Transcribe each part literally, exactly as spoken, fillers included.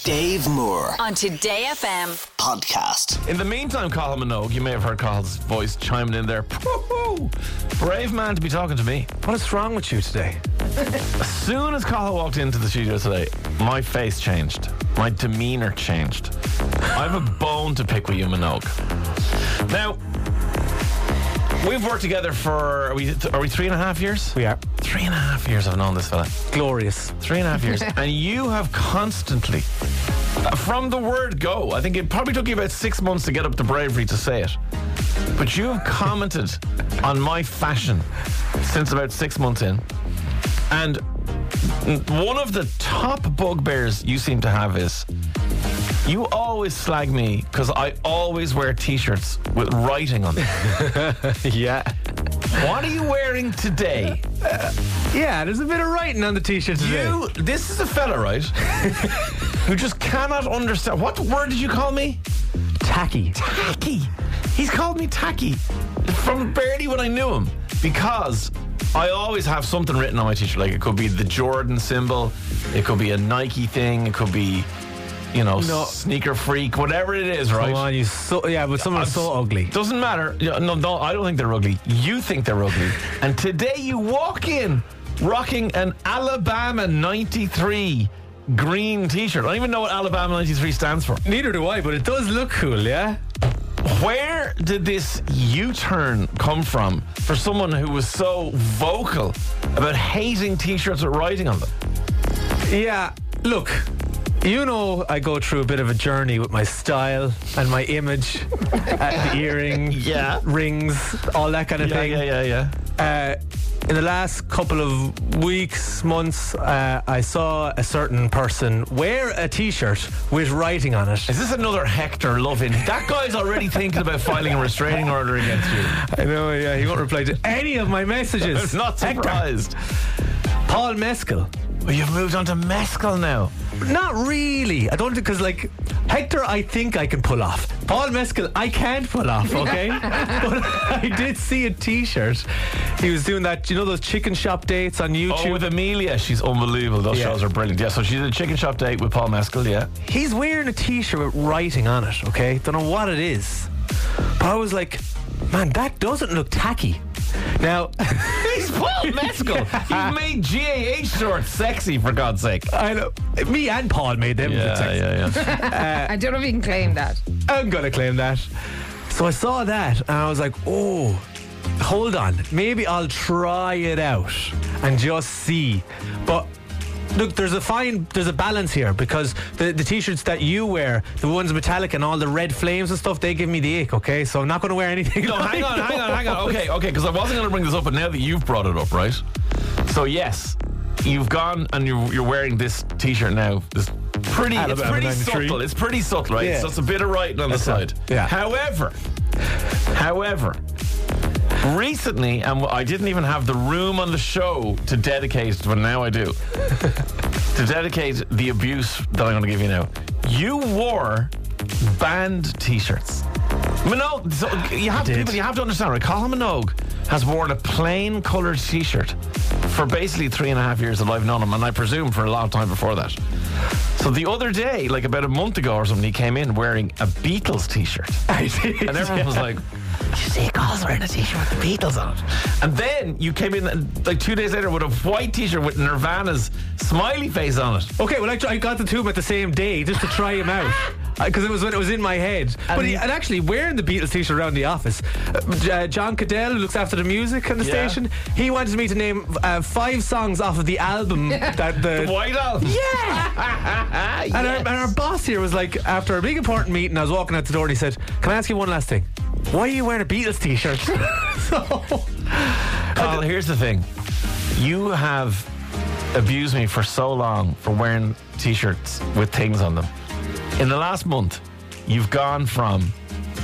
Dave Moore on Today F M podcast. In the meantime, Colin Minogue, you may have heard Colin's voice chiming in there. Woo-hoo! Brave man to be talking to me. What is wrong with you today? As soon as Colin walked into the studio today, my face changed. My demeanour changed. I have a bone to pick with you, Minogue. Now, we've worked together for, are we, are we three and a half years? We are. Three and a half years I've known this fella. Glorious. Three and a half years. And you have constantly, from the word go, I think it probably took you about six months to get up the bravery to say it, but you have commented on my fashion since about six months in. And one of the top bugbears you seem to have is you always slag me because I always wear t-shirts with writing on them. Yeah. What are you wearing today? Uh, yeah, there's a bit of writing on the t-shirt today. You, this is a fella, right, who just cannot understand. What word did you call me? Tacky. Tacky. He's called me tacky from barely when I knew him, because I always have something written on my t-shirt. Like, it could be the Jordan symbol, it could be a Nike thing, it could be, you know, no. sneaker freak, whatever it is, right? Come on, you so yeah, but some are so ugly. Doesn't matter. No, no, I don't think they're ugly. You think they're ugly. And today you walk in rocking an Alabama ninety-three green t-shirt. I don't even know what Alabama ninety-three stands for. Neither do I, but it does look cool, yeah? Where did this U-turn come from for someone who was so vocal about hating t-shirts with writing on them? Yeah, look, you know I go through a bit of a journey with my style and my image, uh, the earring, yeah, rings, all that kind of yeah, thing. Yeah, yeah, yeah. Uh, in the last couple of weeks, months, uh, I saw a certain person wear a t-shirt with writing on it. Is this another Hector Lovin? That guy's already thinking about filing a restraining order against you. I know, yeah, he won't reply to any of my messages. I'm not surprised. Hector. Paul Mescal. Well, you've moved on to Mescal now. Not really. I don't think, because like Hector, I think I can pull off. Paul Mescal, I can't pull off, okay? But I did see a t-shirt. He was doing that, you know, those chicken shop dates on YouTube. Oh, with Amelia. She's unbelievable. Those yeah. shows are brilliant. Yeah, so she did a chicken shop date with Paul Mescal, yeah. He's wearing a t-shirt with writing on it, okay? Don't know what it is. But I was like, man, that doesn't look tacky. Now, he's Paul Mescal. He made G A H shorts sexy, for God's sake. I know. Me and Paul made them yeah, sexy. Yeah, yeah. uh, I don't know if you can claim that. I'm going to claim that. So I saw that and I was like, oh, hold on. Maybe I'll try it out and just see. But look, there's a fine, there's a balance here, because the, the t-shirts that you wear, the ones metallic and all the red flames and stuff, they give me the ick, okay? So I'm not going to wear anything. No, like hang on, those. hang on, hang on. Okay, okay, because I wasn't going to bring this up, but now that you've brought it up, right? So yes, you've gone and you're, you're wearing this t-shirt now. This pretty, it's Alabama pretty ninety-three. subtle. It's pretty subtle, right? Yeah. So it's a bit of writing on That's the side. a, yeah. However, however, recently, and I didn't even have the room on the show to dedicate, but now I do. To dedicate the abuse that I'm going to give you now. You wore band t-shirts. Minogue, so you have to, people, you have to understand, right? Colin Minogue has worn a plain coloured t-shirt for basically three and a half years that I've known him, and I presume for a long time before that. So the other day, like about a month ago or something, he came in wearing a Beatles t-shirt. I did, and everyone yeah. was like, you see Colin's wearing a t-shirt with the Beatles on it. And then you came in like two days later with a white t-shirt with Nirvana's smiley face on it. Okay, well, I, I got the two of them at the same day just to try him out. Because it was when it was in my head. But he, and actually, wearing the Beatles t-shirt around the office, uh, John Cadell, who looks after the music on the Yeah. station, he wanted me to name uh, five songs off of the album. that the, The White Album. Yeah! Yes. and, our, and our boss here was like, after a big important meeting, I was walking out the door and he said, can I ask you one last thing? Why are you wearing a Beatles t-shirt? so, Colin, here's the thing. You have abused me for so long for wearing t-shirts with things on them. In the last month, you've gone from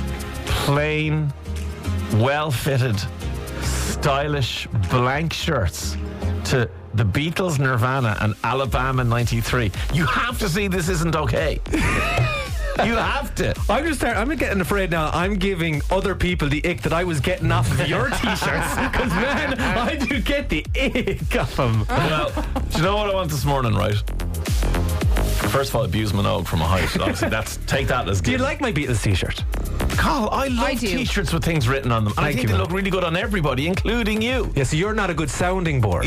plain, well-fitted, stylish, blank shirts to the Beatles, Nirvana, and Alabama ninety-three. You have to see this isn't okay. You have to. I'm just start, I'm getting afraid now. I'm giving other people the ick that I was getting off of your t-shirts. Because, man, I do get the ick off them. Well, do you know what I want this morning, right? First of all, abuse Minogue from a height. Obviously, that's take that as. Do you given. like my Beatles t-shirt? Carl, I love I do. t-shirts with things written on them. And I Thank think you, they man. look really good on everybody, including you. Yeah, so you're not a good sounding board.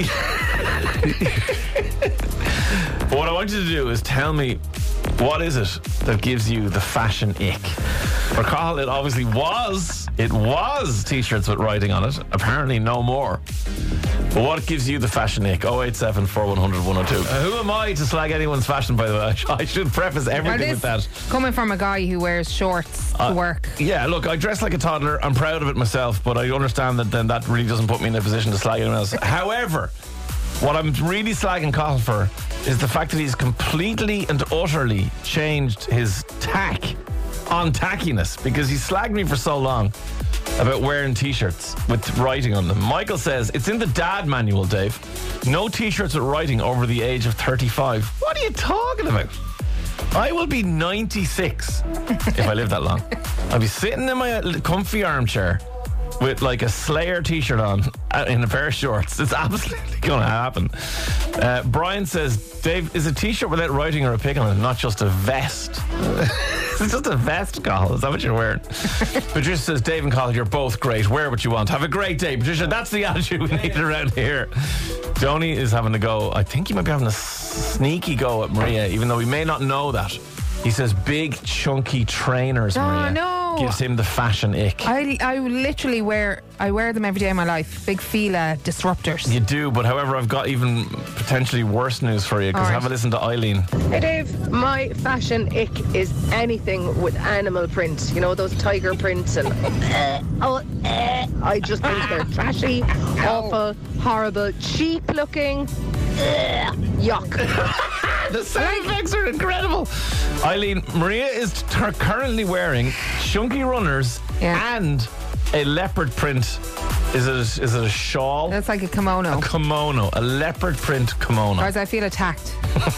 But what I want you to do is tell me, what is it that gives you the fashion ick? For Carl, it obviously was. It was t-shirts with writing on it. Apparently no more. But what gives you the fashion ick? oh eight seven, four one zero zero, one oh two. Uh, who am I to slag anyone's fashion, by the way? I sh- I should preface Now everything this with that. coming from a guy who wears shorts to Uh, work. Yeah, look, I dress like a toddler. I'm proud of it myself, but I understand that then that really doesn't put me in a position to slag anyone else. However, what I'm really slagging Cathal for is the fact that he's completely and utterly changed his tack on tackiness, because he slagged me for so long about wearing t-shirts with writing on them. Michael says, it's in the dad manual, Dave. No t-shirts with writing over the age of thirty-five. What are you talking about? I will be ninety-six if I live that long. I'll be sitting in my comfy armchair with like a Slayer t-shirt on uh, in a pair of shorts. It's absolutely going to happen. Uh, Brian says, Dave, is a t-shirt without writing or a pic on it not just a vest? It's just a vest, Cathal. Is that what you're wearing? Patricia says, Dave and Cathal, you're both great. Wear what you want. Have a great day. Patricia, that's the attitude we need around here. Donny is having a go. I think he might be having a sneaky go at Maria, even though we may not know that. He says big, chunky trainers, Oh, Maria. no. Gives him the fashion ick. I, I literally wear I wear them every day of my life. Big Fila disruptors. You do, but however, I've got even potentially worse news for you, because All right. have a listen to Eileen. Hey Dave, my fashion ick is anything with animal print. You know, those tiger prints and uh, oh, uh, I just think they're trashy, awful, horrible, cheap looking. Uh, yuck. The sound effects are incredible. Eileen, Maria is t- currently wearing chunky runners Yeah. and a leopard print. Is it a, is it a shawl? That's like a kimono. A kimono, a leopard print kimono. Whereas I feel attacked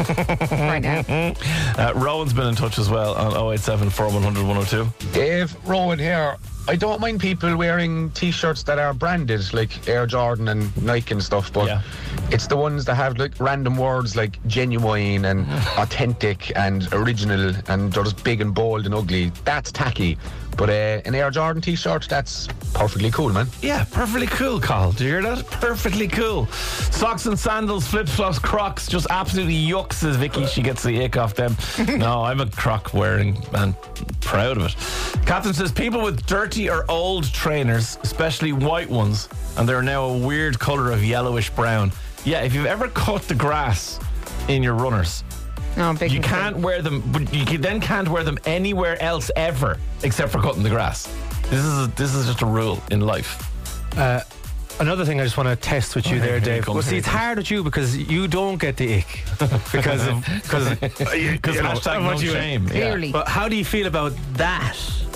right now. Uh, Rowan's been in touch as well on oh eight seven, four one zero zero, one oh two. Dave, Rowan here. I don't mind people wearing t-shirts that are branded, like Air Jordan and Nike and stuff, but Yeah. it's the ones that have like random words like genuine and authentic and original, and they're just big and bold and ugly. That's tacky. But uh, an Air Jordan t-shirt, that's perfectly cool, man. Yeah, perfectly cool, Carl. Do you hear that? Perfectly cool. Socks and sandals, flip-flops, Crocs, just absolutely yuck, says Vicky. She gets the ick off them. No, I'm a Croc wearing and proud of it. Catherine says, people with dirty or old trainers, especially white ones, and they're now a weird colour of yellowish brown. Yeah, if you've ever cut the grass in your runners, No, big you mistake. can't wear them, but you can- then can't wear them anywhere else ever except for cutting the grass. This is a, this is just a rule in life. Another thing I just want to test with you Okay, there, here it Dave. comes, Well, see, here it's it comes. hard with you because you don't get the ick because of because Because hashtag no shame. Yeah. Clearly. But how do you feel about that?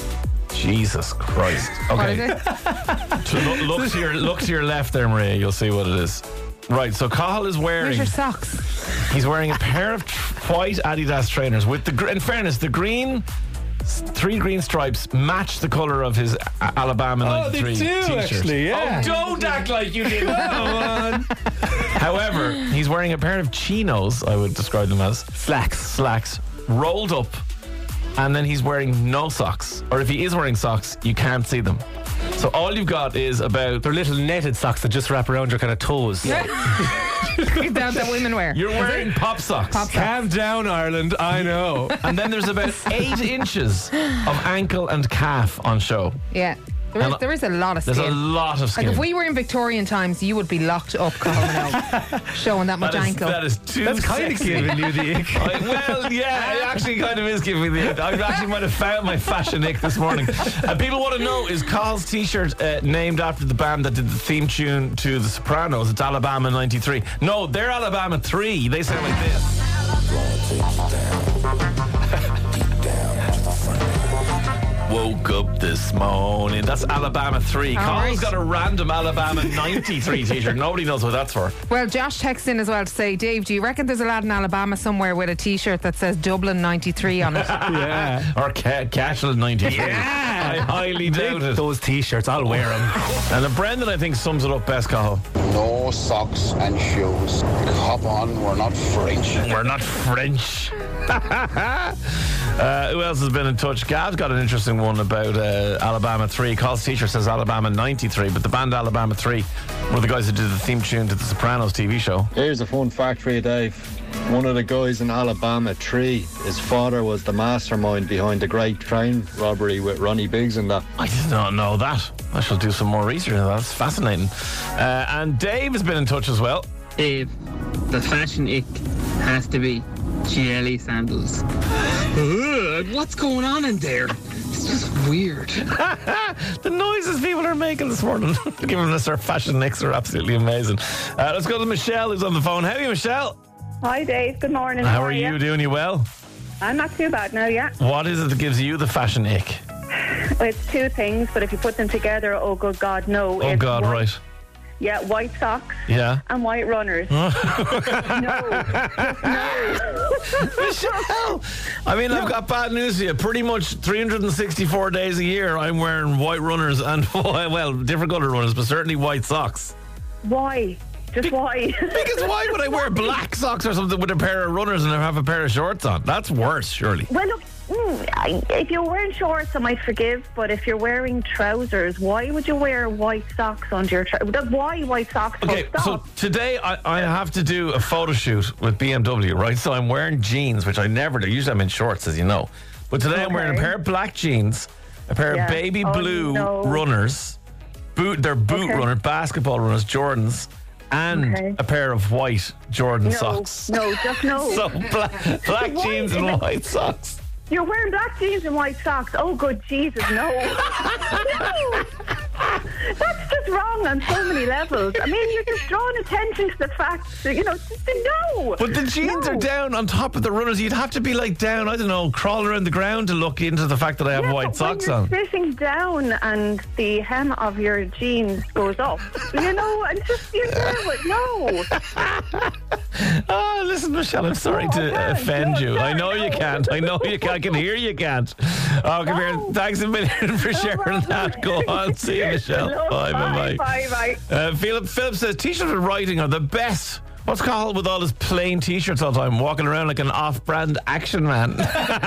Jesus Christ. What is Okay. it? To look, look to your look to your left there, Maria. You'll see what it is. Right. So Cathal is Where's wearing. your socks? He's wearing a pair of tr- white Adidas trainers with the. gr- In fairness, the green. s- Three green stripes match the colour of his A- Alabama ninety-three t-shirt. yeah. Oh, don't act like you didn't. Come on. However, he's wearing a pair of chinos, I would describe them as. Slacks. Slacks, rolled up, and then he's wearing no socks. Or if he is wearing socks, you can't see them. So all you've got is about... They're little netted socks that just wrap around your kind of toes. That's that women wear. You're wearing pop socks. Pop socks. Calm down, Ireland. I know. And then there's about eight inches of ankle and calf on show. Yeah. There is, And there is a lot of There's skin. a lot of skin. Like if we were in Victorian times, you would be locked up, Colin, showing that much That is, ankle. that is too That's kind of sexy. giving you the ick. I, well, yeah, it actually kind of is giving me the ick. I actually might have found my fashion ick this morning. And people want to know, is Carl's t-shirt uh, named after the band that did the theme tune to The Sopranos? It's Alabama ninety-three. No, they're Alabama three. They sound like this. Woke up this morning. That's Alabama three. All Carl's right. got a random Alabama ninety-three t-shirt. Nobody knows what that's for. Well, Josh texts in as well to say, Dave, do you reckon there's a lad in Alabama somewhere with a T-shirt that says Dublin ninety-three on it? Yeah. Or Ca- Cashel ninety-three. I highly doubt it. Those t-shirts, I'll wear them. And the Brendan, I think, sums it up best, Cathal. No socks and shoes. Cop on, we're not French. We're not French. uh, who else has been in touch? Gav's got an interesting one about uh, Alabama three. Calls teacher says Alabama ninety-three, but the band Alabama three were the guys who did the theme tune to the Sopranos T V show. Here's a fun fact for you, Dave. One of the guys in Alabama three, his father was the mastermind behind the great train robbery with Ronnie Biggs and that. I did not know that. I shall do some more research. That's fascinating. Uh, and Dave has been in touch as well. Dave, the fashion ick has to be jelly sandals. Ugh, what's going on in there? It's just weird. The noises people are making this morning, giving us our fashion nicks, are absolutely amazing. Uh, let's go to Michelle, who's on the phone. How are you, Michelle? Hi, Dave. Good morning. How, How are you? you? Doing you well? I'm not too bad now, yeah. What is it that gives you the fashion ick? It's two things, but if you put them together, oh, good God, no. Oh, It's God, white, right. Yeah, white socks Yeah. and white runners. no, just no. Michelle, I mean, I've got bad news for you. Pretty much three hundred sixty-four days a year, I'm wearing white runners and, well, different colour runners, but certainly white socks. Why? Just why? Because why would I wear black socks or something with a pair of runners and have a pair of shorts on? That's worse, surely. Well, look, mm, I- if you're wearing shorts, I might forgive, but if you're wearing trousers, why would you wear white socks under your trousers? Why white socks? Okay, Full so stop. today I, I have to do a photo shoot with B M W, right? So I'm wearing jeans, which I never do. Usually I'm in shorts, as you know. But today I'm wearing a Okay. pair of black jeans, a pair Yeah. of baby Oh, blue no. runners, boot, they're boot Okay. runner, basketball runners, Jordans, and Okay. a pair of white Jordan No, socks. no, just no. So black, black Why jeans is and it- white socks. You're wearing black jeans and white socks. Oh, good Jesus, no. No. That's just wrong on so many levels. I mean, you're just drawing attention to the fact that, you know, just no. But the jeans No. are down on top of the runners. You'd have to be like down, I don't know, crawl around the ground to look into the fact that I have Yeah, white but socks when on. you're sitting down and the hem of your jeans goes up, you know, and just, you know it, no. Oh, listen, Michelle, I'm sorry No, to I can't. offend No, you. no, I know you no. can't. I know you can't. I can hear you can't. Oh, come here. No. Thanks a million for sharing problem. that. Go on. See you, Michelle. No, Bye, bye, bye, bye. bye, bye. Uh, Philip, Philip says t-shirts with writing are the best. What's Cahill with all his plain t-shirts all the time, walking around like an off-brand action man?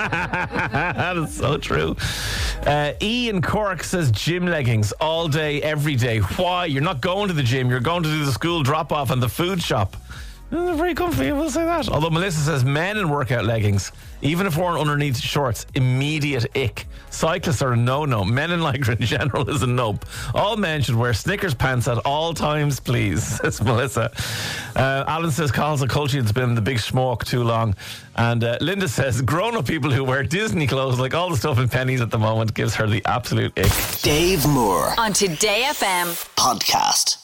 That is so true. Uh, E in Cork says gym leggings all day, every day. Why? You're not going to the gym. You're going to do the school drop-off and the food shop. Uh, They're very comfy, I will say that. Although Melissa says men in workout leggings, even if worn underneath shorts, immediate ick. Cyclists are a no-no. Men in lycra in general is a nope. All men should wear Snickers pants at all times, please, says Melissa. Uh, Alan says Colin's a culture that's been in the big smoke too long. And uh, Linda says grown-up people who wear Disney clothes, like all the stuff in pennies at the moment, gives her the absolute ick. Dave Moore On Today F M. podcast.